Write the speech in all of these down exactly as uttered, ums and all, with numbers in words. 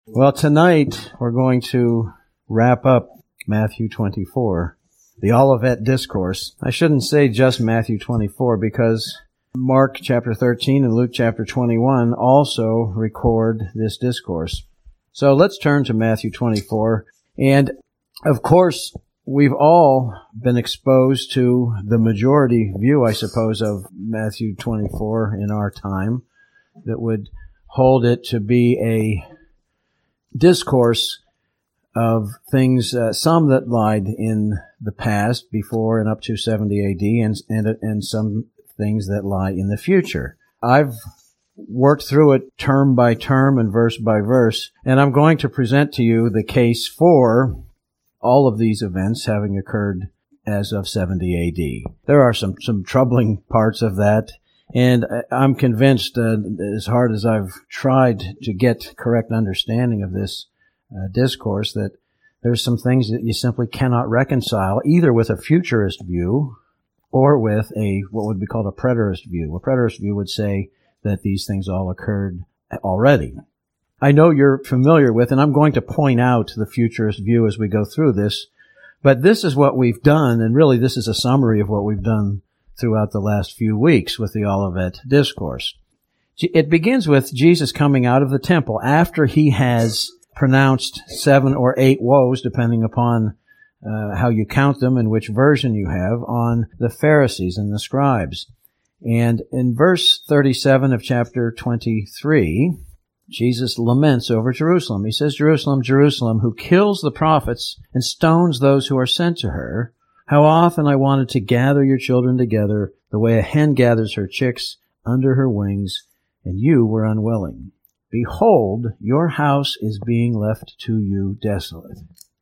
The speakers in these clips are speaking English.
Well, tonight we're going to wrap up Matthew twenty-four, the Olivet Discourse. I shouldn't say just Matthew twenty-four because Mark chapter thirteen and Luke chapter twenty-one also record this discourse. So let's turn to Matthew twenty-four. And of course, we've all been exposed to the majority view, I suppose, of Matthew twenty-four in our time that would hold it to be a discourse of things, uh, some that lied in the past, before and up to seventy A D, and, and, and some things that lie in the future. I've worked through it term by term and verse by verse, and I'm going to present to you the case for all of these events having occurred as of seventy A D. There are some, some troubling parts of that, and I'm convinced, uh, as hard as I've tried to get correct understanding of this uh, discourse, that there's some things that you simply cannot reconcile, either with a futurist view or with a what would be called a preterist view. A preterist view would say that these things all occurred already. I know you're familiar with, and I'm going to point out the futurist view as we go through this, but this is what we've done, and really this is a summary of what we've done throughout the last few weeks with the Olivet Discourse. It begins with Jesus coming out of the temple after he has pronounced seven or eight woes, depending upon uh, how you count them and which version you have, on the Pharisees and the scribes. And in verse thirty-seven of chapter twenty-three, Jesus laments over Jerusalem. He says, "Jerusalem, Jerusalem, who kills the prophets and stones those who are sent to her, how often I wanted to gather your children together the way a hen gathers her chicks under her wings, and you were unwilling. Behold, your house is being left to you desolate.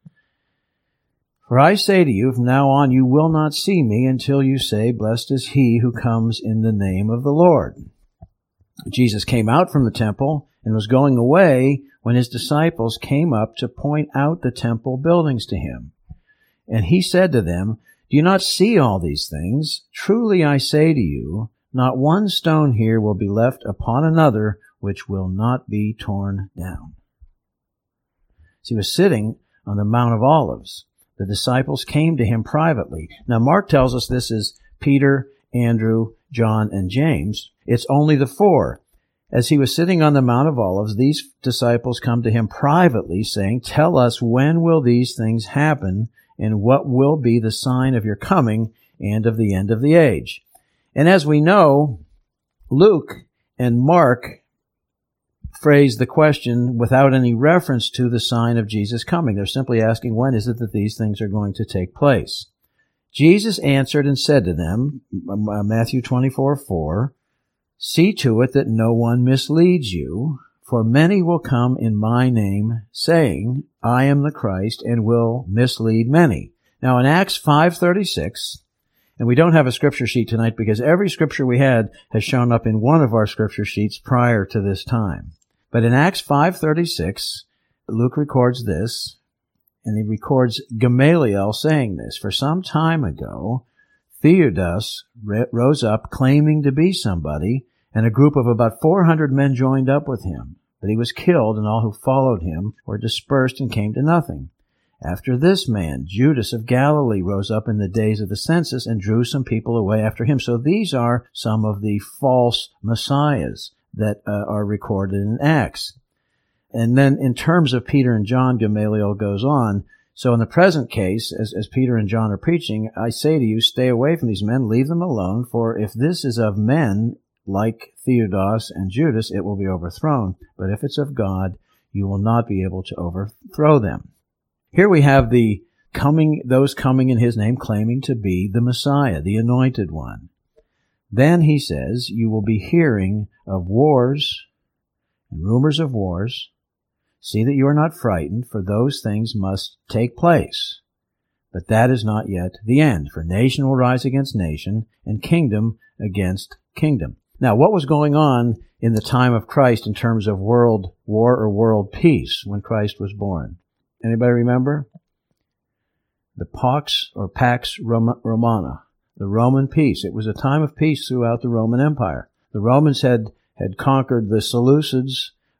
For I say to you, from now on you will not see me until you say, Blessed is he who comes in the name of the Lord." Jesus came out from the temple and was going away when his disciples came up to point out the temple buildings to him. And he said to them, "Do you not see all these things? Truly I say to you, not one stone here will be left upon another which will not be torn down." So he was sitting on the Mount of Olives. The disciples came to him privately. Now Mark tells us this is Peter, Andrew, John, and James. It's only the four. As he was sitting on the Mount of Olives, these disciples come to him privately, saying, "Tell us, when will these things happen, and what will be the sign of your coming and of the end of the age?" And as we know, Luke and Mark phrase the question without any reference to the sign of Jesus coming. They're simply asking, when is it that these things are going to take place? Jesus answered and said to them, Matthew twenty-four four, "See to it that no one misleads you, for many will come in my name, saying, I am the Christ, and will mislead many." Now in Acts five thirty-six, and we don't have a scripture sheet tonight because every scripture we had has shown up in one of our scripture sheets prior to this time. But in Acts five thirty-six, Luke records this, and he records Gamaliel saying this. "For some time ago, Theudas rose up claiming to be somebody, and a group of about four hundred men joined up with him. But he was killed, and all who followed him were dispersed and came to nothing. After this man, Judas of Galilee rose up in the days of the census and drew some people away after him." So these are some of the false messiahs that uh, are recorded in Acts. And then in terms of Peter and John, Gamaliel goes on, "So in the present case, as, as Peter and John are preaching, I say to you, stay away from these men, leave them alone, for if this is of men, like Theudas and Judas, it will be overthrown. But if it's of God, you will not be able to overthrow them." Here we have the coming, those coming in his name claiming to be the Messiah, the anointed one. Then he says, "You will be hearing of wars and rumors of wars. See that you are not frightened, for those things must take place. But that is not yet the end, for nation will rise against nation, and kingdom against kingdom." Now, what was going on in the time of Christ in terms of world war or world peace when Christ was born? Anybody remember? The Pax or Pax Romana, the Roman peace. It was a time of peace throughout the Roman Empire. The Romans had, had conquered the Seleucids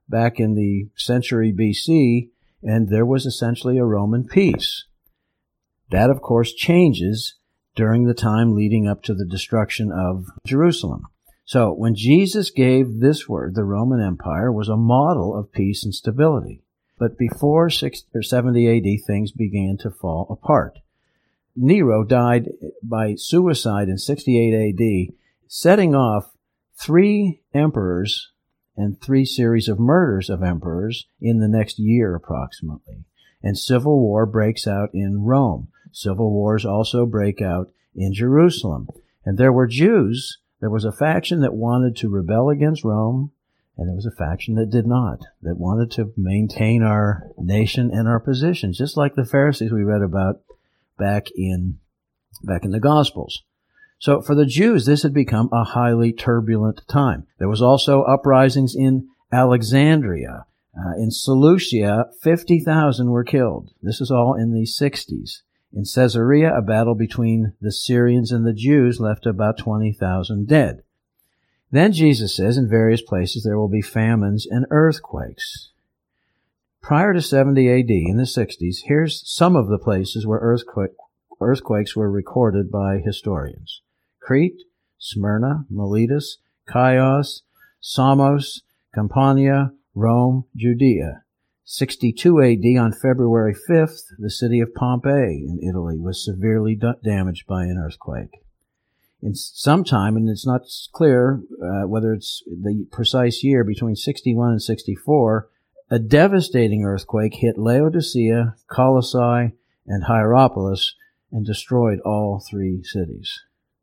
back in the century B C, and there was essentially a Roman peace. That, of course, changes during the time leading up to the destruction of Jerusalem. So when Jesus gave this word, the Roman Empire was a model of peace and stability. But before sixty or seventy A D, things began to fall apart. Nero died by suicide in sixty-eight A D, setting off three emperors and three series of murders of emperors in the next year approximately. And civil war breaks out in Rome. Civil wars also break out in Jerusalem. And there were Jews. There was a faction that wanted to rebel against Rome, and there was a faction that did not, that wanted to maintain our nation and our position, just like the Pharisees we read about back in back in the Gospels. So for the Jews, this had become a highly turbulent time. There was also uprisings in Alexandria. Uh, in Seleucia, fifty thousand were killed. This is all in the sixties. In Caesarea, a battle between the Syrians and the Jews left about twenty thousand dead. Then Jesus says in various places there will be famines and earthquakes. Prior to seventy A D, in the sixties, here's some of the places where earthquake, earthquakes were recorded by historians. Crete, Smyrna, Miletus, Chios, Samos, Campania, Rome, Judea. sixty-two A D, on February fifth, the city of Pompeii in Italy was severely d- damaged by an earthquake. In some time, and it's not clear uh, whether it's the precise year, between sixty-one and sixty-four, a devastating earthquake hit Laodicea, Colossae, and Hierapolis and destroyed all three cities.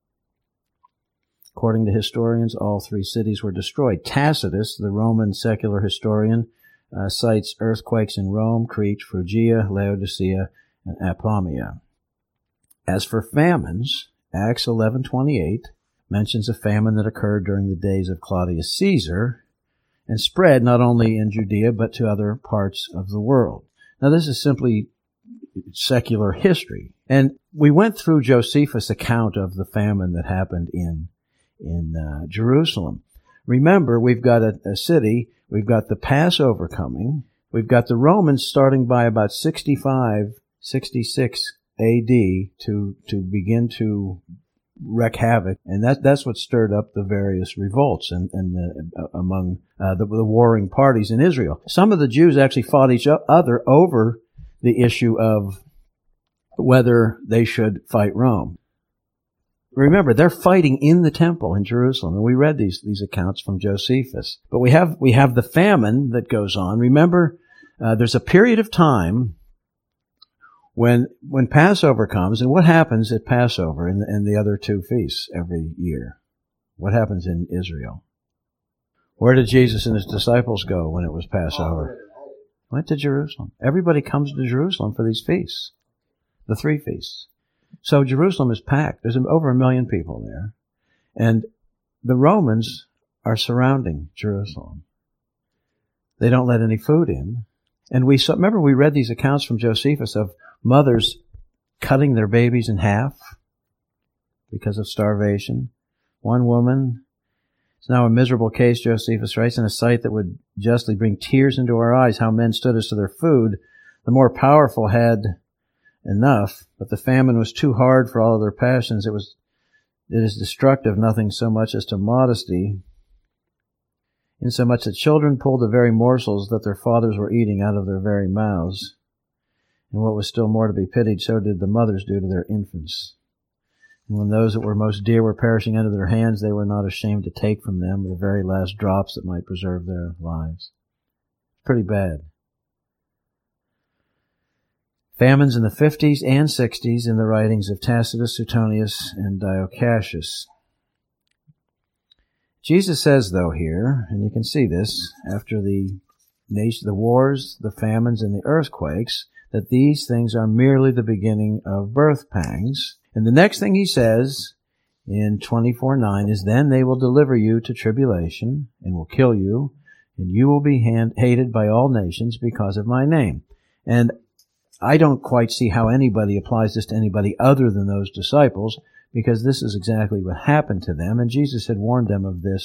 According to historians, all three cities were destroyed. Tacitus, the Roman secular historian, uh, cites earthquakes in Rome, Crete, Phrygia, Laodicea, and Apamea. As for famines, Acts eleven twenty-eight mentions a famine that occurred during the days of Claudius Caesar and spread not only in Judea but to other parts of the world. Now this is simply secular history. And we went through Josephus' account of the famine that happened in in uh, Jerusalem. Remember, we've got a, a city, we've got the Passover coming, we've got the Romans starting by about sixty-five, sixty-six A D to to begin to wreak havoc, and that that's what stirred up the various revolts and and the, uh, among uh, the, the warring parties in Israel. Some of the Jews actually fought each other over the issue of whether they should fight Rome. Remember, they're fighting in the temple in Jerusalem, and we read these these accounts from Josephus. But we have we have the famine that goes on. Remember, uh, there's a period of time when when Passover comes, and what happens at Passover and, and the other two feasts every year? What happens in Israel? Where did Jesus and his disciples go when it was Passover? Went to Jerusalem. Everybody comes to Jerusalem for these feasts, the three feasts. So Jerusalem is packed. There's over a million people there. And the Romans are surrounding Jerusalem. They don't let any food in. And we saw, remember we read these accounts from Josephus of mothers cutting their babies in half because of starvation. One woman, it's now a miserable case, Josephus writes, in a sight that would justly bring tears into our eyes, how men stood as to their food. The more powerful had enough, but the famine was too hard for all of their passions. It was, it is destructive, nothing so much as to modesty, insomuch that children pulled the very morsels that their fathers were eating out of their very mouths. And what was still more to be pitied, so did the mothers do to their infants. And when those that were most dear were perishing under their hands, they were not ashamed to take from them the very last drops that might preserve their lives. Pretty bad. Famines in the fifties and sixties in the writings of Tacitus, Suetonius, and Dio Cassius. Jesus says, though, here, and you can see this, after the nation, the wars, the famines, and the earthquakes, that these things are merely the beginning of birth pangs. And the next thing he says in twenty-four nine is, then they will deliver you to tribulation and will kill you, and you will be hand- hated by all nations because of my name. And I don't quite see how anybody applies this to anybody other than those disciples, because this is exactly what happened to them, and Jesus had warned them of this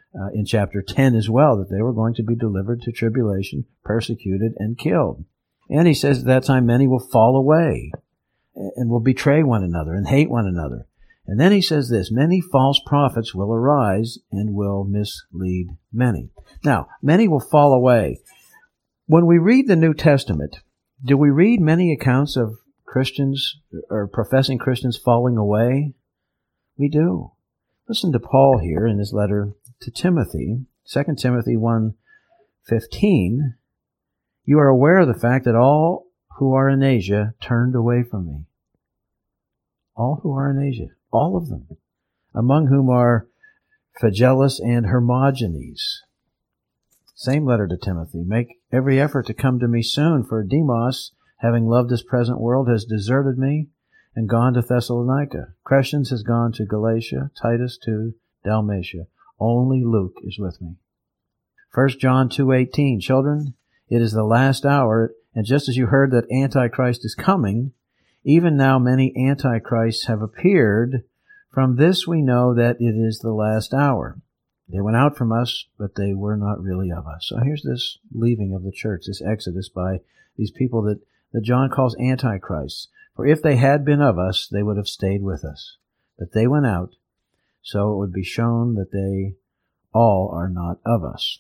uh, in chapter ten as well, that they were going to be delivered to tribulation, persecuted, and killed. And he says at that time many will fall away and will betray one another and hate one another. And then he says this, many false prophets will arise and will mislead many. Now, many will fall away. When we read the New Testament, do we read many accounts of Christians or professing Christians falling away? We do. Listen to Paul here in his letter to Timothy, Second Timothy one fifteen. You are aware of the fact that all who are in Asia turned away from me. All who are in Asia. All of them, among whom are Phygellus and Hermogenes. Same letter to Timothy. Make every effort to come to me soon, for Demas, having loved this present world, has deserted me and gone to Thessalonica. Crescens has gone to Galatia, Titus to Dalmatia. Only Luke is with me. First John two eighteen. Children, it is the last hour, and just as you heard that Antichrist is coming, even now many antichrists have appeared. From this we know that it is the last hour. They went out from us, but they were not really of us. So here's this leaving of the church, this exodus by these people that, that John calls antichrists. For if they had been of us, they would have stayed with us. But they went out, so it would be shown that they all are not of us.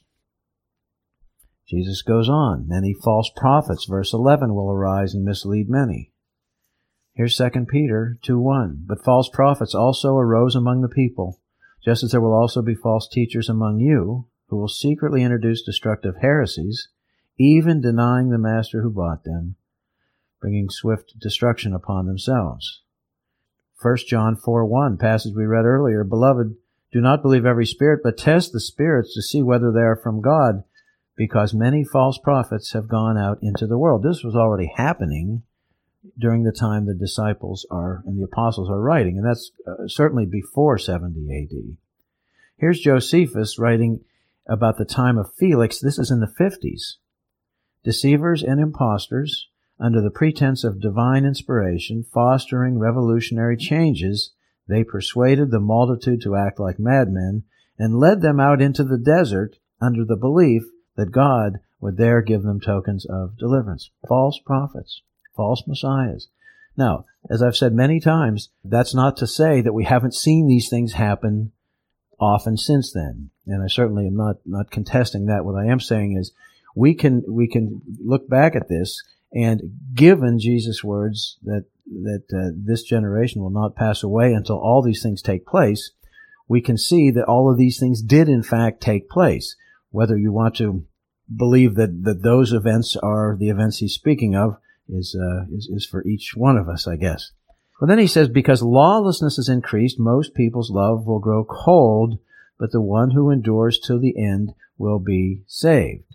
Jesus goes on. Many false prophets, verse eleven, will arise and mislead many. Here's Second Peter two one. But false prophets also arose among the people, just as there will also be false teachers among you, who will secretly introduce destructive heresies, even denying the master who bought them, bringing swift destruction upon themselves. First John four one, passage we read earlier. Beloved, do not believe every spirit, but test the spirits to see whether they are from God, because many false prophets have gone out into the world. This was already happening during the time the disciples are and the apostles are writing, and that's uh, certainly before seventy A D. Here's Josephus writing about the time of Felix. This is in the fifties. Deceivers and impostors, under the pretense of divine inspiration, fostering revolutionary changes, they persuaded the multitude to act like madmen and led them out into the desert under the belief that God would there give them tokens of deliverance. False prophets. False messiahs. Now, as I've said many times, that's not to say that we haven't seen these things happen often since then. And I certainly am not, not contesting that. What I am saying is we can, we can look back at this, and given Jesus' words that, that uh, this generation will not pass away until all these things take place, we can see that all of these things did in fact take place. Whether you want to believe that, that those events are the events he's speaking of, Is, uh, is, is for each one of us, I guess. Well, then he says, because lawlessness is increased, most people's love will grow cold, but the one who endures till the end will be saved.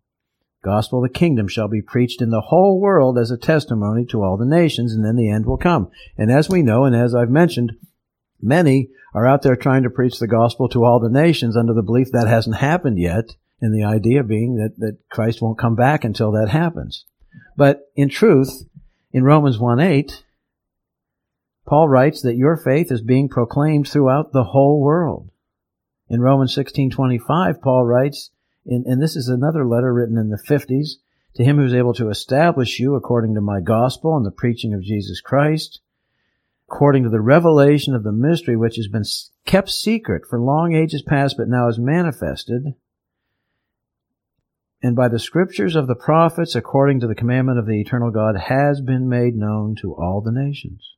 Gospel of the kingdom shall be preached in the whole world as a testimony to all the nations, and then the end will come. And as we know, and as I've mentioned, many are out there trying to preach the gospel to all the nations under the belief that hasn't happened yet, and the idea being that, that Christ won't come back until that happens. But in truth, in Romans one eight, Paul writes that your faith is being proclaimed throughout the whole world. In Romans sixteen twenty-five, Paul writes, and, and this is another letter written in the fifties, to him who is able to establish you according to my gospel and the preaching of Jesus Christ, according to the revelation of the mystery which has been kept secret for long ages past, but now is manifested, and by the scriptures of the prophets, according to the commandment of the eternal God, has been made known to all the nations.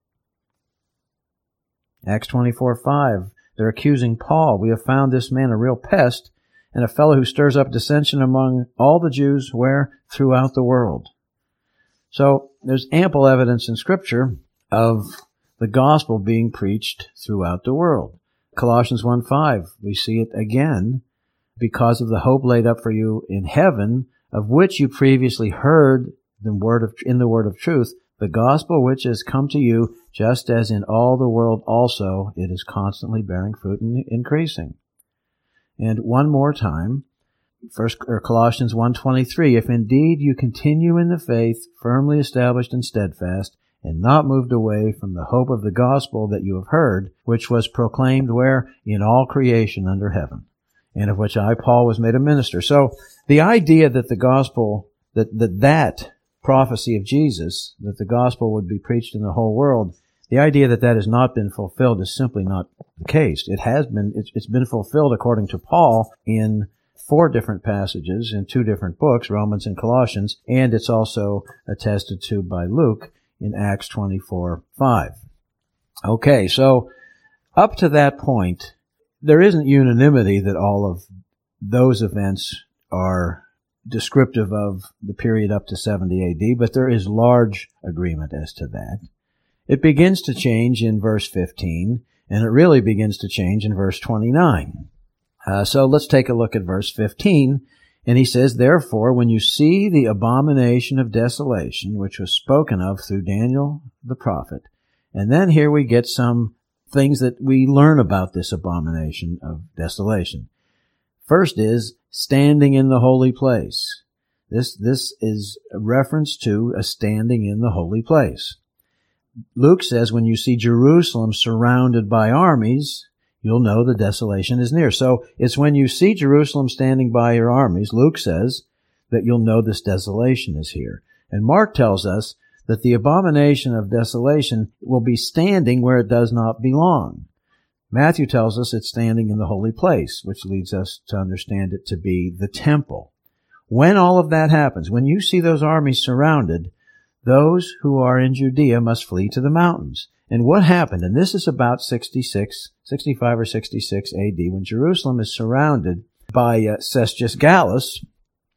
Acts twenty-four five, they're accusing Paul. We have found this man a real pest and a fellow who stirs up dissension among all the Jews, where? Throughout the world. So there's ample evidence in Scripture of the gospel being preached throughout the world. Colossians one five, we see it again. Because of the hope laid up for you in heaven, of which you previously heard the word of, in the word of truth, the gospel which has come to you, just as in all the world also it is constantly bearing fruit and increasing. And one more time, First or Colossians one twenty-three, if indeed you continue in the faith, firmly established and steadfast, and not moved away from the hope of the gospel that you have heard, which was proclaimed where? In all creation under heaven. and of which I, Paul, was made a minister. So the idea that the gospel, that, that that prophecy of Jesus, that the gospel would be preached in the whole world, the idea that that has not been fulfilled is simply not the case. It has been, it's, it's been fulfilled according to Paul in four different passages in two different books, Romans and Colossians, and it's also attested to by Luke in Acts twenty-four five. Okay, so up to that point, there isn't unanimity that all of those events are descriptive of the period up to seventy A D, but there is large agreement as to that. It begins to change in verse fifteen, and it really begins to change in verse twenty-nine. Uh, so let's take a look at verse fifteen, and he says, "Therefore, when you see the abomination of desolation, which was spoken of through Daniel the prophet," and then here we get some things that we learn about this abomination of desolation. First is standing in the holy place. This, this is a reference to a standing in the holy place. Luke says, when you see Jerusalem surrounded by armies, you'll know the desolation is near. So it's when you see Jerusalem standing by your armies, Luke says, that you'll know this desolation is here. And Mark tells us that the abomination of desolation will be standing where it does not belong. Matthew tells us it's standing in the holy place, which leads us to understand it to be the temple. When all of that happens, when you see those armies surrounded, those who are in Judea must flee to the mountains. And what happened? And this is about sixty-six, sixty-five or sixty-six A D, when Jerusalem is surrounded by uh, Cestius Gallus.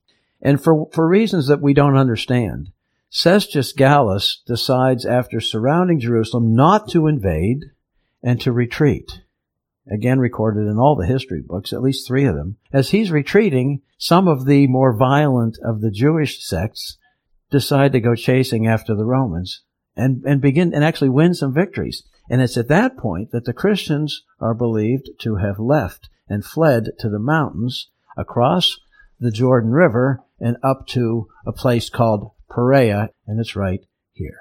And for, for reasons that we don't understand, Cestius Gallus decides, after surrounding Jerusalem, not to invade and to retreat. Again, recorded in all the history books, at least three of them. As he's retreating, some of the more violent of the Jewish sects decide to go chasing after the Romans and, and begin and actually win some victories. And it's at that point that the Christians are believed to have left and fled to the mountains across the Jordan River and up to a place called Perea, and it's right here.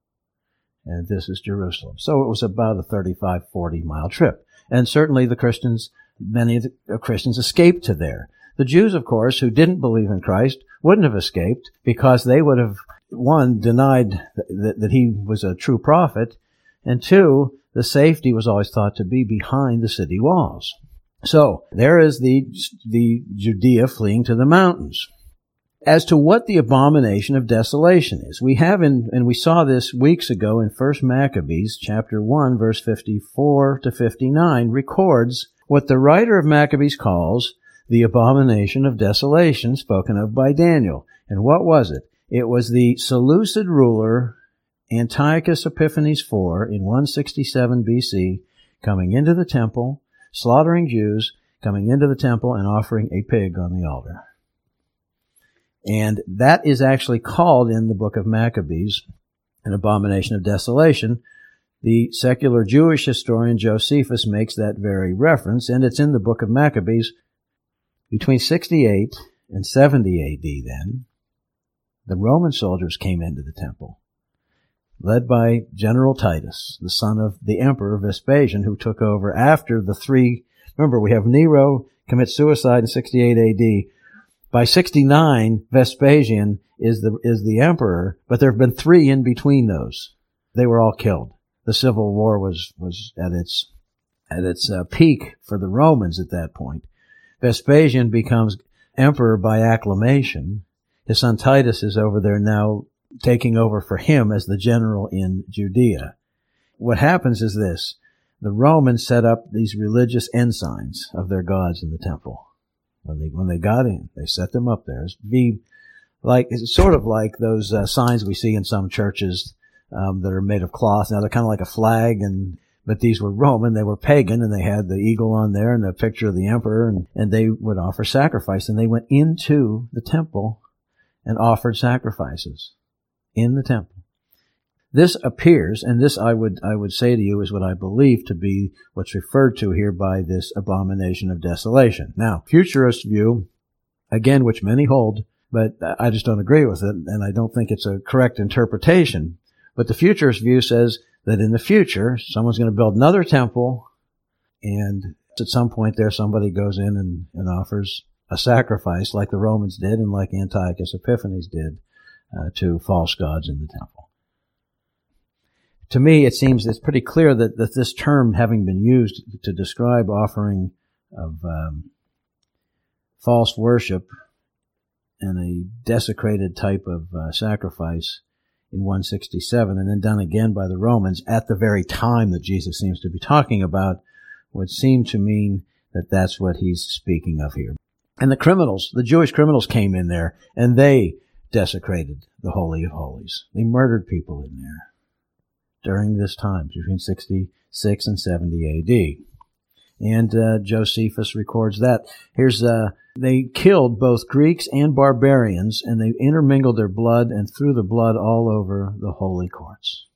And this is Jerusalem. So it was about a thirty-five, forty mile trip. And certainly the Christians, many of the Christians escaped to there. The Jews, of course, who didn't believe in Christ, wouldn't have escaped because they would have, one, denied that, that he was a true prophet, and two, the safety was always thought to be behind the city walls. So there is the, the Judea fleeing to the mountains. As to what the abomination of desolation is, we have in, and we saw this weeks ago in First Maccabees, chapter one, verse fifty-four to fifty-nine, records what the writer of Maccabees calls the abomination of desolation spoken of by Daniel. And what was it? It was the Seleucid ruler Antiochus Epiphanes the fourth in one sixty-seven B C coming into the temple, slaughtering Jews, coming into the temple and offering a pig on the altar. And that is actually called in the book of Maccabees an abomination of desolation. The secular Jewish historian Josephus makes that very reference, and it's in the book of Maccabees. Between sixty-eight and seventy A D then, the Roman soldiers came into the temple, led by General Titus, the son of the emperor Vespasian, who took over after the three. Remember, we have Nero commit suicide in sixty-eight A D. By sixty-nine, Vespasian is the is the emperor, but there have been three in between those. They were all killed. The civil war was was at its at its uh, peak for the Romans at that point. Vespasian becomes emperor by acclamation. His son Titus is over there now, taking over for him as the general in Judea. What happens is this: the Romans set up these religious ensigns of their gods in the temple. When they, when they got in, they set them up there. It's be like, it's sort of like those uh, signs we see in some churches, um, that are made of cloth. Now they're kind of like a flag, and, but these were Roman, they were pagan, and they had the eagle on there and a picture of the emperor, and, and they would offer sacrifice. And they went into the temple and offered sacrifices in the temple. This appears, and this I would, I would say to you is what I believe to be what's referred to here by this abomination of desolation. Now, futurist view, again, which many hold, but I just don't agree with it, and I don't think it's a correct interpretation. But the futurist view says that in the future, someone's going to build another temple, and At some point there, somebody goes in and, and offers a sacrifice like the Romans did and like Antiochus Epiphanes did uh, to false gods in the temple. To me, it seems it's pretty clear that, that this term having been used to describe offering of um, false worship and a desecrated type of uh, sacrifice in one sixty-seven, and then done again by the Romans at the very time that Jesus seems to be talking about, would seem to mean that that's what he's speaking of here. And the criminals, the Jewish criminals came in there, and they desecrated the Holy of Holies. They murdered people in there during this time, between sixty-six and seventy A D. And uh, Josephus records that. Here's, uh, they killed both Greeks and barbarians, and they intermingled their blood and threw the blood all over the holy courts.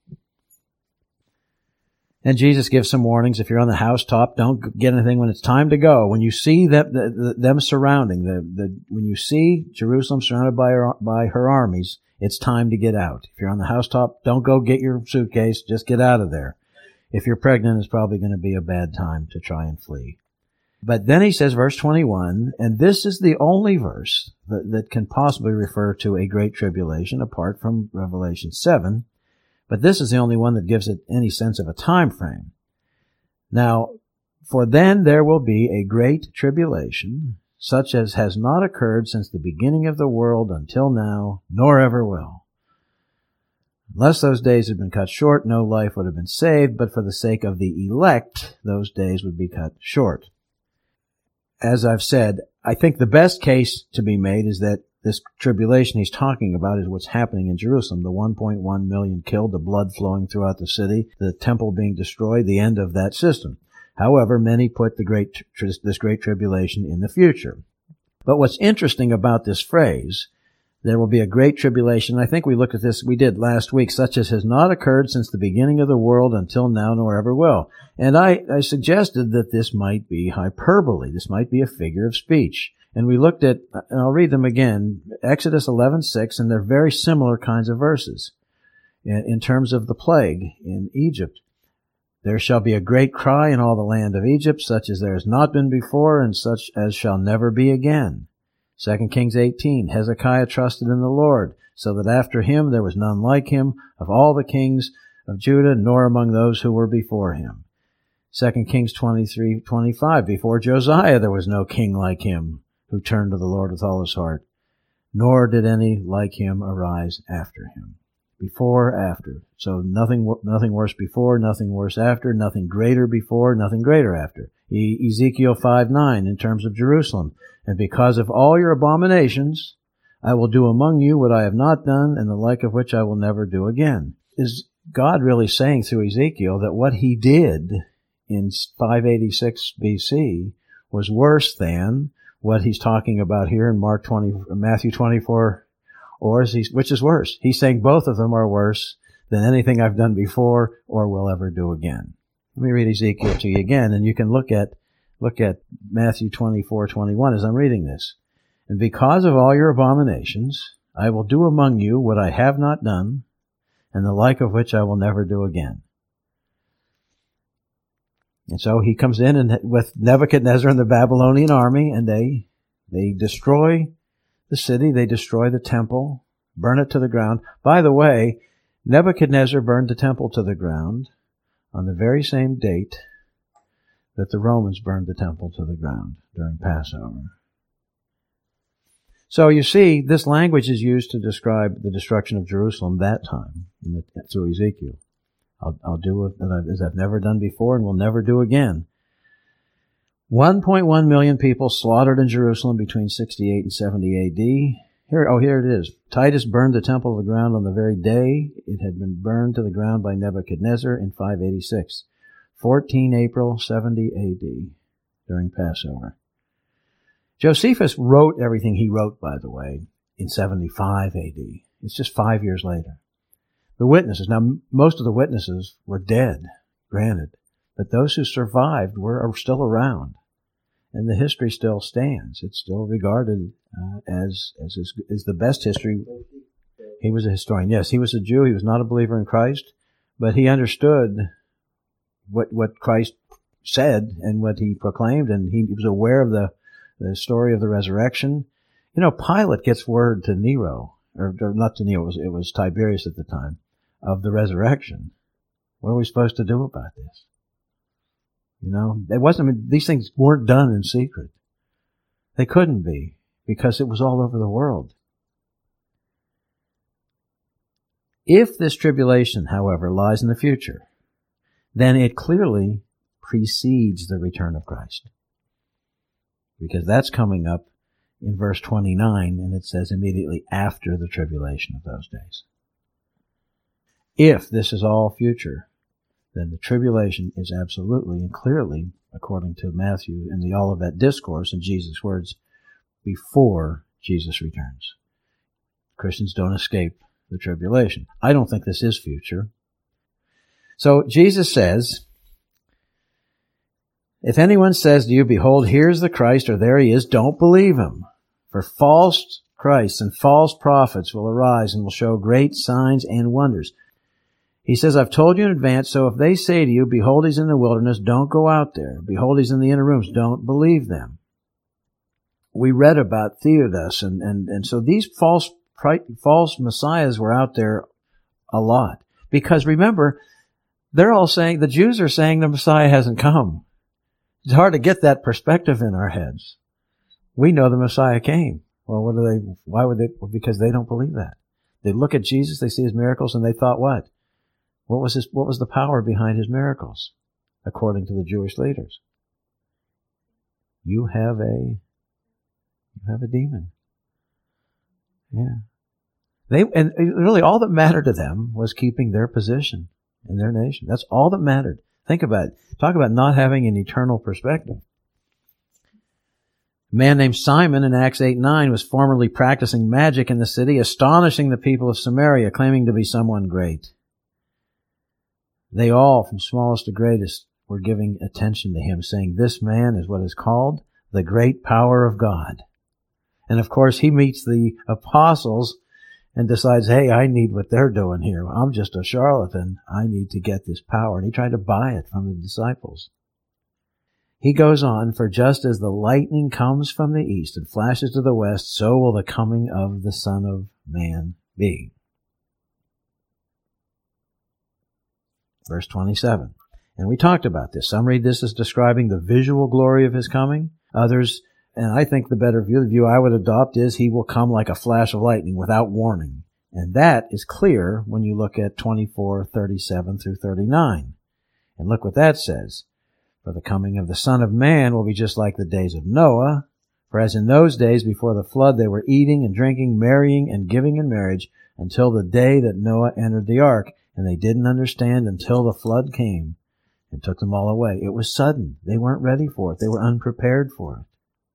And Jesus gives some warnings. If you're on the housetop, don't get anything when it's time to go. When you see them, the, the, them surrounding, the, the, when you see Jerusalem surrounded by her, by her armies, it's time to get out. If you're on the housetop, don't go get your suitcase. Just get out of there. If you're pregnant, it's probably going to be a bad time to try and flee. But then he says, verse twenty-one, and this is the only verse that, that can possibly refer to a great tribulation apart from Revelation seven. But this is the only one that gives it any sense of a time frame. Now, for then there will be a great tribulation, such as has not occurred since the beginning of the world until now, nor ever will. Unless those days had been cut short, no life would have been saved, but for the sake of the elect, those days would be cut short. As I've said, I think the best case to be made is that this tribulation he's talking about is what's happening in Jerusalem. The one point one million killed, the blood flowing throughout the city, the temple being destroyed, the end of that system. However, many put the great, this great tribulation in the future. But what's interesting about this phrase, there will be a great tribulation, I think we looked at this, we did last week, such as has not occurred since the beginning of the world until now, nor ever will. And I, I suggested that this might be hyperbole. This might be a figure of speech. And we looked at, and I'll read them again, Exodus eleven six, and they're very similar kinds of verses in, in terms of the plague in Egypt. There shall be a great cry in all the land of Egypt, such as there has not been before, and such as shall never be again. Second Kings eighteen, Hezekiah trusted in the Lord, so that after him there was none like him of all the kings of Judah, nor among those who were before him. Second Kings twenty-three twenty-five, before Josiah there was no king like him, who turned to the Lord with all his heart, nor did any like him arise after him. Before, after. So nothing, nothing worse before, nothing worse after, nothing greater before, nothing greater after. E- Ezekiel five nine, in terms of Jerusalem. And because of all your abominations, I will do among you what I have not done, and the like of which I will never do again. Is God really saying through Ezekiel that what he did in five eighty-six B C was worse than what he's talking about here in Mark twenty, Matthew twenty-four, or is he, which is worse? He's saying both of them are worse than anything I've done before or will ever do again. Let me read Ezekiel to you again, and you can look at look at Matthew twenty-four twenty-one as I'm reading this. And because of all your abominations, I will do among you what I have not done, and the like of which I will never do again. And so he comes in and with Nebuchadnezzar and the Babylonian army, and they they destroy the city, they destroy the temple, burn it to the ground. By the way, Nebuchadnezzar burned the temple to the ground on the very same date that the Romans burned the temple to the ground during Passover. So you see, this language is used to describe the destruction of Jerusalem that time in the, through Ezekiel. I'll, I'll do it as I've never done before and will never do again. one point one million people slaughtered in Jerusalem between sixty-eight and seventy A D. Here, oh, here it is. Titus burned the temple to the ground on the very day it had been burned to the ground by Nebuchadnezzar in five eighty-six. fourteen April seventy A D, during Passover. Josephus wrote everything he wrote, by the way, in seventy-five A D. It's just five years later. The witnesses, now most of the witnesses were dead, granted, but those who survived were are still around, and the history still stands. It's still regarded uh, as as is, is the best history. He was a historian. Yes, he was a Jew. He was not a believer in Christ, but he understood what what Christ said and what he proclaimed, and he was aware of the, the story of the resurrection. You know, Pilate gets word to Nero, or, or not to Nero, it was, it was Tiberius at the time, of the resurrection. What are we supposed to do about this? You know, it wasn't, I mean, these things weren't done in secret. They couldn't be, because it was all over the world. If this tribulation, however, lies in the future, then it clearly precedes the return of Christ. Because that's coming up in verse twenty-nine, and it says immediately after the tribulation of those days. If this is all future, then the tribulation is absolutely and clearly, according to Matthew in the Olivet Discourse and Jesus' words, before Jesus returns. Christians don't escape the tribulation. I don't think this is future. So Jesus says, if anyone says to you, behold, here's the Christ, or there he is, don't believe him. For false Christs and false prophets will arise and will show great signs and wonders. He says, I've told you in advance, so if they say to you, behold, he's in the wilderness, don't go out there. Behold, he's in the inner rooms, don't believe them. We read about Theudas, and, and, and so these false false messiahs were out there a lot. Because remember, they're all saying, the Jews are saying the Messiah hasn't come. It's hard to get that perspective in our heads. We know the Messiah came. Well, what do they, why would they? Well, because they don't believe that. They look at Jesus, they see his miracles, and they thought what? What was his, what was the power behind his miracles? According to the Jewish leaders. You have a, you have a demon. Yeah. They, and really all that mattered to them was keeping their position in their nation. That's all that mattered. Think about it. Talk about not having an eternal perspective. A man named Simon in Acts eight nine was formerly practicing magic in the city, astonishing the people of Samaria, claiming to be someone great. They all, from smallest to greatest, were giving attention to him, saying, this man is what is called the great power of God. And of course, he meets the apostles and decides, hey, I need what they're doing here. I'm just a charlatan. I need to get this power. And he tried to buy it from the disciples. He goes on, for just as the lightning comes from the east and flashes to the west, so will the coming of the Son of Man be. Verse twenty-seven. And we talked about this. Some read this as describing the visual glory of his coming. Others, and I think the better view, the view I would adopt is he will come like a flash of lightning without warning. And that is clear when you look at twenty-four, thirty-seven through thirty-nine. And look what that says. For the coming of the Son of Man will be just like the days of Noah. For as in those days before the flood they were eating and drinking, marrying and giving in marriage until the day that Noah entered the ark. And they didn't understand until the flood came and took them all away. It was sudden. They weren't ready for it. They were unprepared for it.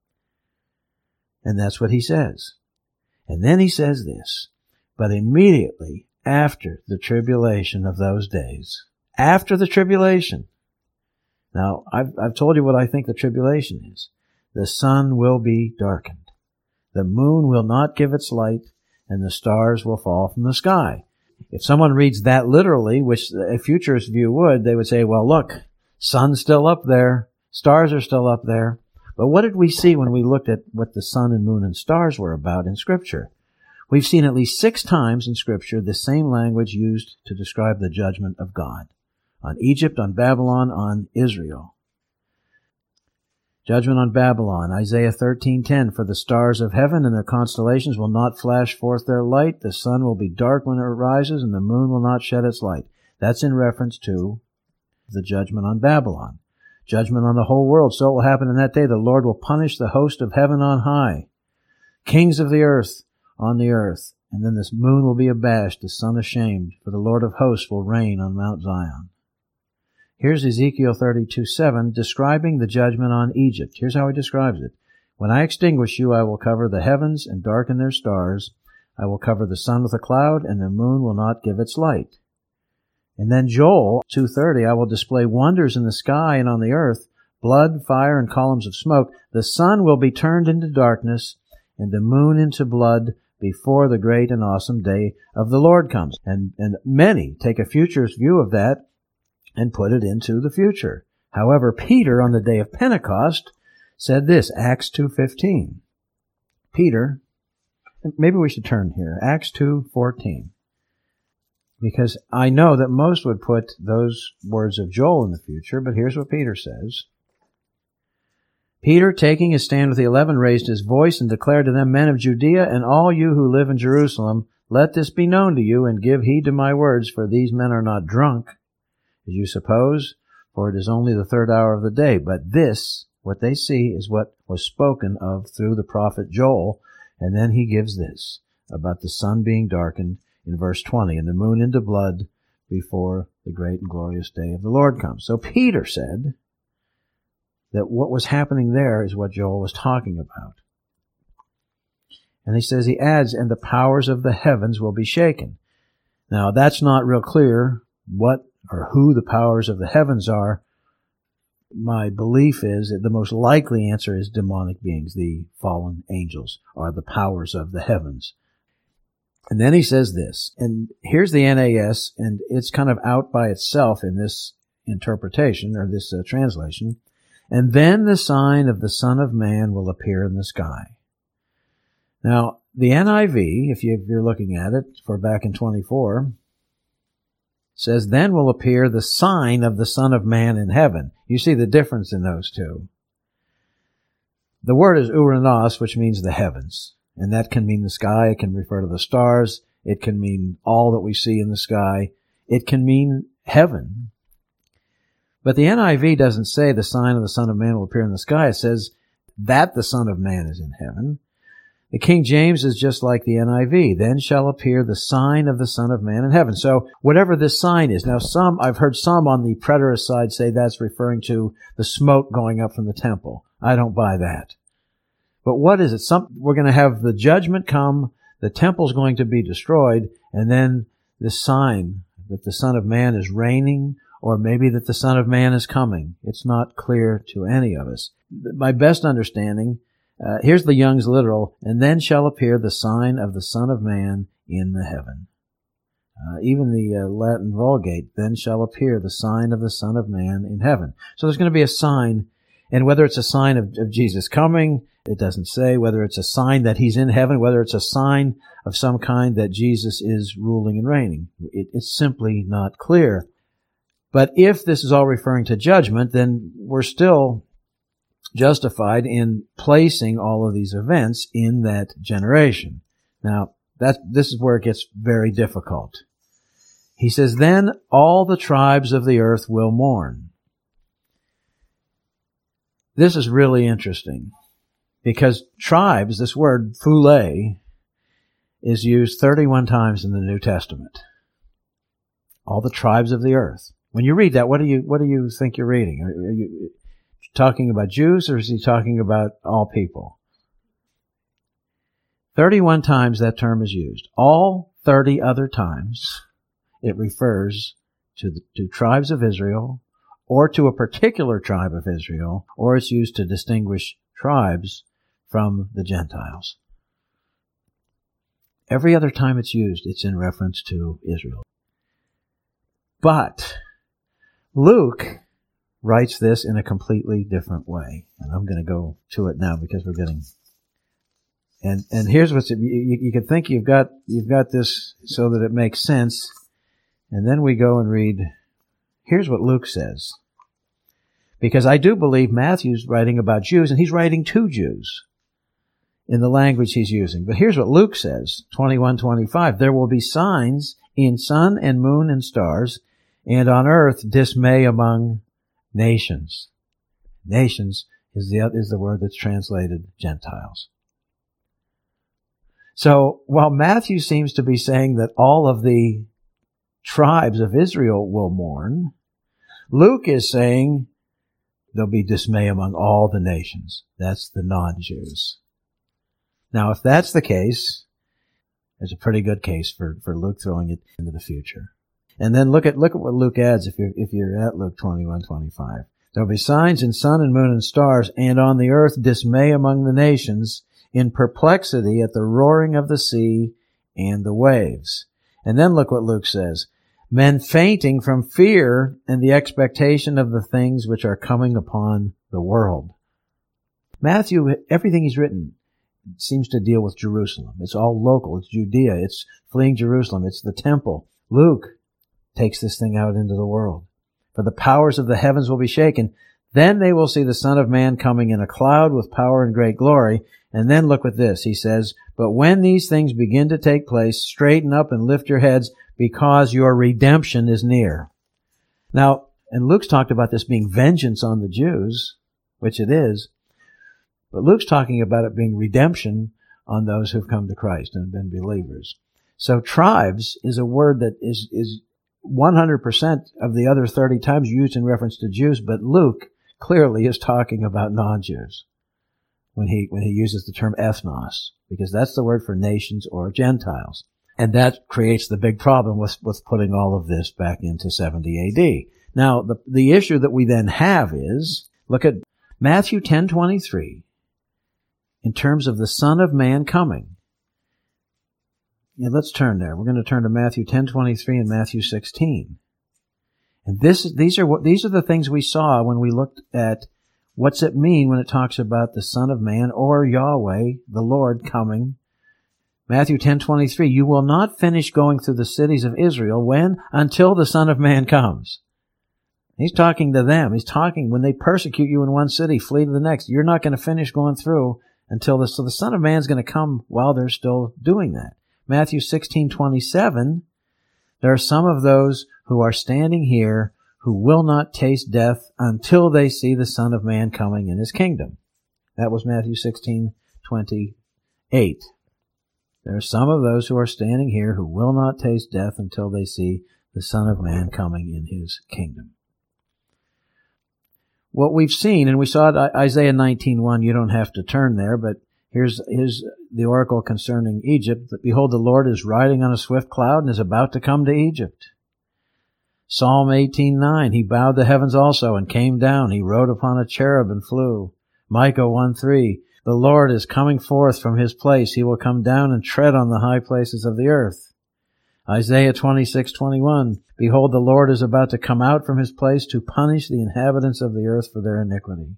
And that's what he says. And then he says this, but immediately after the tribulation of those days, after the tribulation, now I've, I've told you what I think the tribulation is. The sun will be darkened. The moon will not give its light, and the stars will fall from the sky. If someone reads that literally, which a futurist view would, they would say, well, look, sun's still up there, stars are still up there. But what did we see when we looked at what the sun and moon and stars were about in Scripture? We've seen at least six times in Scripture the same language used to describe the judgment of God. On Egypt, on Babylon, on Israel. Judgment on Babylon, Isaiah thirteen ten, for the stars of heaven and their constellations will not flash forth their light, the sun will be dark when it rises, and the moon will not shed its light. That's in reference to the judgment on Babylon. Judgment on the whole world. So it will happen in that day. The Lord will punish the host of heaven on high, kings of the earth on the earth. And then this moon will be abashed, the sun ashamed, for the Lord of hosts will reign on Mount Zion. Here's Ezekiel thirty-two seven, describing the judgment on Egypt. Here's how he describes it. When I extinguish you, I will cover the heavens and darken their stars. I will cover the sun with a cloud, and the moon will not give its light. And then Joel two thirty, I will display wonders in the sky and on the earth, blood, fire, and columns of smoke. The sun will be turned into darkness, and the moon into blood, before the great and awesome day of the Lord comes. And, and many take a futurist view of that and put it into the future. However, Peter, on the day of Pentecost, said this, Acts two fifteen. Peter, maybe we should turn here, Acts two fourteen. Because I know that most would put those words of Joel in the future, but here's what Peter says. Peter, taking his stand with the eleven, raised his voice and declared to them, Men of Judea, and all you who live in Jerusalem, let this be known to you, and give heed to my words, for these men are not drunk, as you suppose, for it is only the third hour of the day. But this, what they see, is what was spoken of through the prophet Joel, and then he gives this, about the sun being darkened, in verse twenty, and the moon into blood before the great and glorious day of the Lord comes. So Peter said that what was happening there is what Joel was talking about. And he says, he adds, and the powers of the heavens will be shaken. Now, that's not real clear what or who the powers of the heavens are. My belief is that the most likely answer is demonic beings. The fallen angels are the powers of the heavens. And then he says this, and here's the N A S, and it's kind of out by itself in this interpretation, or this uh, translation. And then the sign of the Son of Man will appear in the sky. Now, the N I V, if, you, if you're looking at it, for back in twenty-four, says, then will appear the sign of the Son of Man in heaven. You see the difference in those two. The word is uranos, which means the heavens. And that can mean the sky. It can refer to the stars. It can mean all that we see in the sky. It can mean heaven. But the N I V doesn't say the sign of the Son of Man will appear in the sky. It says that the Son of Man is in heaven. The King James is just like the N I V. Then shall appear the sign of the Son of Man in heaven. So whatever this sign is. Now some, I've heard some on the preterist side say that's referring to the smoke going up from the temple. I don't buy that. But what is it? Some, we're going to have the judgment come, the temple's going to be destroyed, and then this sign that the Son of Man is reigning, or maybe that the Son of Man is coming. It's not clear to any of us. My best understanding, uh, here's the Young's literal, and then shall appear the sign of the Son of Man in the heaven. Uh, even the uh, Latin Vulgate, then shall appear the sign of the Son of Man in heaven. So there's going to be a sign, and whether it's a sign of, of Jesus coming, it doesn't say. Whether it's a sign that he's in heaven, whether it's a sign of some kind that Jesus is ruling and reigning. It, it's simply not clear. But if this is all referring to judgment, then we're still justified in placing all of these events in that generation. Now, that, this is where it gets very difficult. He says, then all the tribes of the earth will mourn. This is really interesting. Because tribes, this word, phule, is used thirty-one times in the New Testament. All the tribes of the earth. When you read that, what do you, what do you think you're reading? Are you talking about Jews, or is he talking about all people? thirty-one times that term is used. All thirty other times it refers to the to tribes of Israel, or to a particular tribe of Israel, or it's used to distinguish tribes from the Gentiles. Every other time it's used, it's in reference to Israel. But Luke writes this in a completely different way. And I'm going to go to it now because we're getting... And and here's what's... You, you can think you've got you've got this so that it makes sense. And then we go and read... Here's what Luke says. Because I do believe Matthew's writing about Jews, and he's writing to Jews in the language he's using. But here's what Luke says, twenty-one twenty-five. There will be signs in sun and moon and stars, and on earth dismay among nations. Nations is the, is the word that's translated Gentiles. So while Matthew seems to be saying that all of the tribes of Israel will mourn, Luke is saying there'll be dismay among all the nations. That's the non-Jews. Now, if that's the case, there's a pretty good case for, for Luke throwing it into the future. And then look at look at what Luke adds if you're if you're at Luke twenty-one twenty-five. There'll be signs in sun and moon and stars, and on the earth dismay among the nations, in perplexity at the roaring of the sea and the waves. And then look what Luke says. men fainting from fear and the expectation of the things which are coming upon the world. Matthew, everything he's written seems to deal with Jerusalem. It's all local. It's Judea. It's fleeing Jerusalem. It's the temple. Luke takes this thing out into the world. For the powers of the heavens will be shaken. Then they will see the Son of Man coming in a cloud with power and great glory. And then look at this. He says, but when these things begin to take place, straighten up and lift your heads, because your redemption is near. Now, and Luke's talked about this being vengeance on the Jews, which it is, but Luke's talking about it being redemption on those who've come to Christ and been believers. So tribes is a word that is, is one hundred percent of the other thirty times used in reference to Jews, but Luke clearly is talking about non-Jews when he, when he uses the term ethnos, because that's the word for nations or Gentiles. And that creates the big problem with, with putting all of this back into seventy A D. Now, the, the issue that we then have is, look at Matthew ten twenty-three, in terms of the Son of Man coming. Yeah, let's turn there. We're going to turn to Matthew ten twenty-three and Matthew sixteen. And this, these are what, these are the things we saw when we looked at what's it mean when it talks about the Son of Man or Yahweh, the Lord, coming. Matthew ten twenty-three, you will not finish going through the cities of Israel when? Until the Son of Man comes. He's talking to them. He's talking when they persecute you in one city, flee to the next. You're not going to finish going through until this. So the Son of Man's going to come while they're still doing that. Matthew sixteen twenty-seven, there are some of those who are standing here who will not taste death until they see the Son of Man coming in his kingdom. That was Matthew sixteen twenty-eight. There are some of those who are standing here who will not taste death until they see the Son of Man coming in his kingdom. What we've seen, and we saw it, Isaiah nineteen one, you don't have to turn there, but here's, here's the oracle concerning Egypt, that behold, the Lord is riding on a swift cloud and is about to come to Egypt. Psalm eighteen nine, he bowed the heavens also and came down. He rode upon a cherub and flew. Micah one three, the Lord is coming forth from his place. He will come down and tread on the high places of the earth. Isaiah twenty-six twenty-one, behold, the Lord is about to come out from his place to punish the inhabitants of the earth for their iniquity.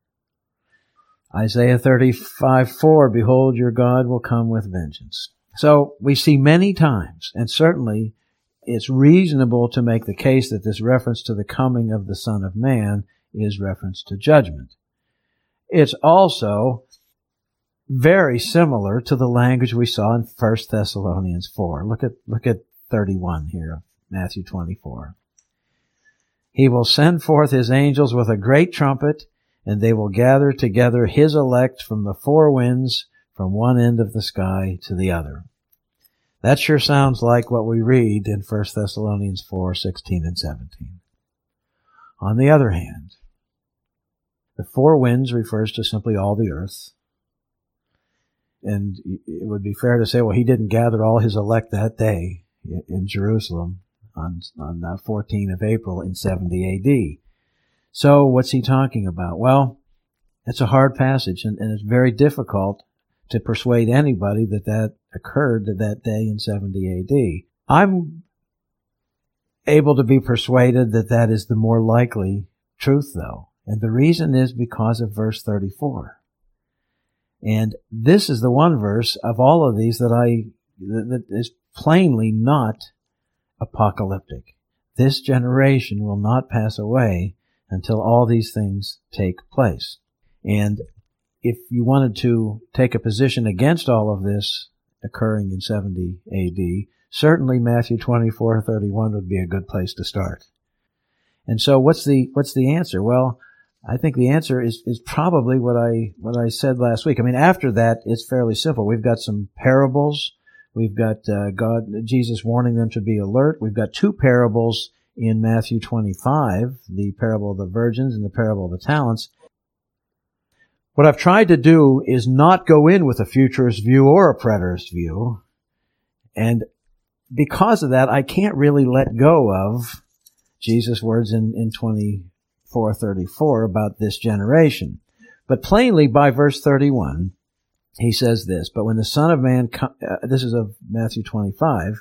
Isaiah thirty-five four, behold, your God will come with vengeance. So we see many times, and certainly it's reasonable to make the case that this reference to the coming of the Son of Man is reference to judgment. It's also very similar to the language we saw in First Thessalonians four. Look at, look at thirty-one here, Matthew twenty-four. He will send forth his angels with a great trumpet, and they will gather together his elect from the four winds, from one end of the sky to the other. That sure sounds like what we read in First Thessalonians four sixteen and seventeen. On the other hand, the four winds refers to simply all the earth. And it would be fair to say, well, he didn't gather all his elect that day in Jerusalem on, on the fourteenth of April in seventy A D. So what's he talking about? Well, it's a hard passage, and, and it's very difficult to persuade anybody that that occurred that day in seventy A D. I'm able to be persuaded that that is the more likely truth, though. And the reason is because of verse thirty-four. And this is the one verse of all of these that I, that is plainly not apocalyptic. This generation will not pass away until all these things take place. And if you wanted to take a position against all of this occurring in seventy A D, certainly Matthew twenty-four thirty-one would be a good place to start. And so what's the, what's the answer? Well, I think the answer is, is probably what I, what I said last week. I mean, after that, it's fairly simple. We've got some parables. We've got, uh, God, Jesus warning them to be alert. We've got two parables in Matthew twenty-five, the parable of the virgins and the parable of the talents. What I've tried to do is not go in with a futurist view or a preterist view. And because of that, I can't really let go of Jesus' words in, in twenty-four thirty-four about this generation. But plainly, by verse thirty-one, he says this, but when the Son of Man, com- uh, this is of Matthew twenty-five,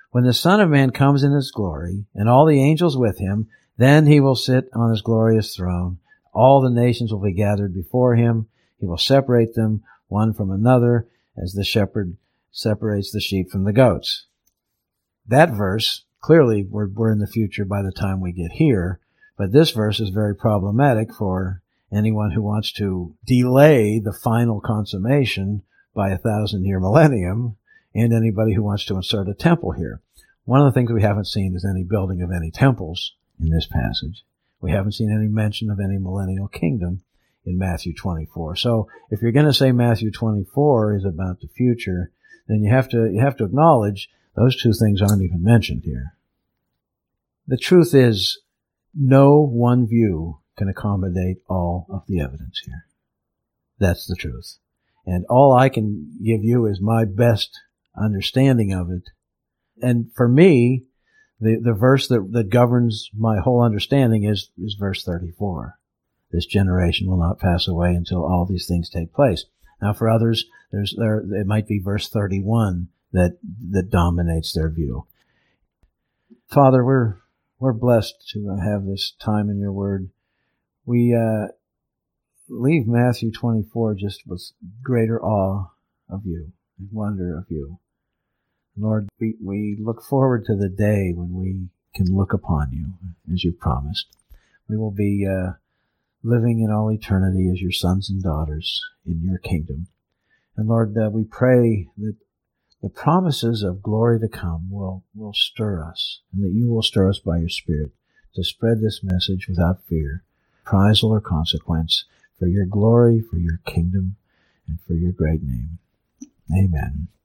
When the Son of Man comes in his glory, and all the angels with him, then he will sit on his glorious throne. All the nations will be gathered before him. He will separate them one from another, as the shepherd separates the sheep from the goats. That verse, clearly we're, we're in the future by the time we get here, but this verse is very problematic for anyone who wants to delay the final consummation by a thousand-year millennium, and anybody who wants to insert a temple here. One of the things we haven't seen is any building of any temples in this passage. We haven't seen any mention of any millennial kingdom in Matthew twenty-four. So if you're going to say Matthew twenty-four is about the future, then you have to you have to acknowledge those two things aren't even mentioned here. The truth is, no one view can accommodate all of the evidence here. That's the truth. And all I can give you is my best understanding of it. And for me, the, the verse that, that governs my whole understanding is, is verse thirty-four. This generation will not pass away until all these things take place. Now for others, there's, there, it might be verse thirty-one that, that dominates their view. Father, we're, we're blessed to have this time in your word. We, uh, leave Matthew twenty-four just with greater awe of you and wonder of you. Lord, we, we look forward to the day when we can look upon you as you promised. We will be uh, living in all eternity as your sons and daughters in your kingdom. And Lord, uh, we pray that the promises of glory to come will, will stir us, and that you will stir us by your Spirit to spread this message without fear, reprisal, or consequence, for your glory, for your kingdom, and for your great name. Amen.